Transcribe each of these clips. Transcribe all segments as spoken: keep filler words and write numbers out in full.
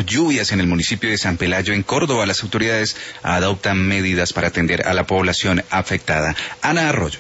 lluvias en el municipio de San Pelayo, en Córdoba. Las autoridades adoptan medidas para atender a la población afectada. Ana Arroyo.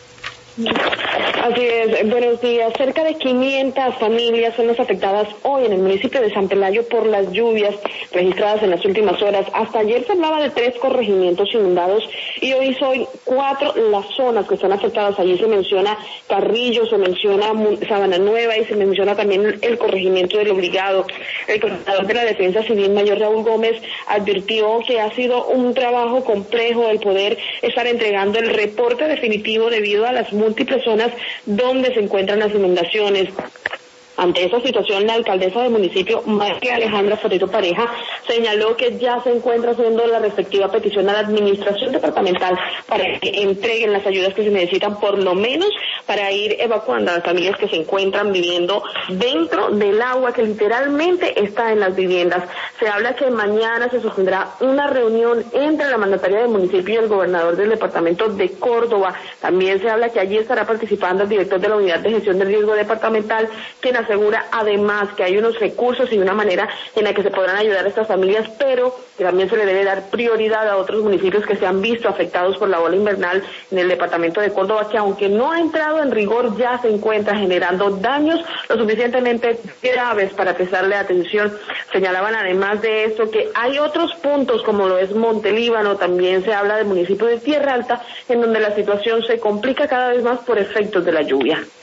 Así es, buenos días. Cerca de quinientas familias son las afectadas hoy en el municipio de San Pelayo por las lluvias registradas en las últimas horas. Hasta ayer se hablaba de tres corregimientos inundados y hoy son cuatro las zonas que están afectadas. Allí se menciona Carrillo, se menciona Sabana Nueva y se menciona también el corregimiento del Obligado. El coordinador de la Defensa Civil, mayor Raúl Gómez, advirtió que ha sido un trabajo complejo el poder estar entregando el reporte definitivo debido a las múltiples zonas donde se encuentran las inundaciones. Ante esa situación, la alcaldesa del municipio, María Alejandra Forero Pareja, señaló que ya se encuentra haciendo la respectiva petición a la administración departamental para que entreguen las ayudas que se necesitan, por lo menos para ir evacuando a las familias que se encuentran viviendo dentro del agua que literalmente está en las viviendas. Se habla que mañana se sostendrá una reunión entre la mandataria del municipio y el gobernador del departamento de Córdoba. También se habla que allí estará participando el director de la Unidad de Gestión del Riesgo Departamental, quien asegura además que hay unos recursos y una manera en la que se podrán ayudar a estas familias, pero que también se le debe dar prioridad a otros municipios que se han visto afectados por la ola invernal en el departamento de Córdoba, que aunque no ha entrado en rigor, ya se encuentra generando daños lo suficientemente graves para prestarle atención. Señalaban además de esto que hay otros puntos como lo es Montelíbano, también se habla del municipio de Tierra Alta, en donde la situación se complica cada vez más por efectos de la lluvia.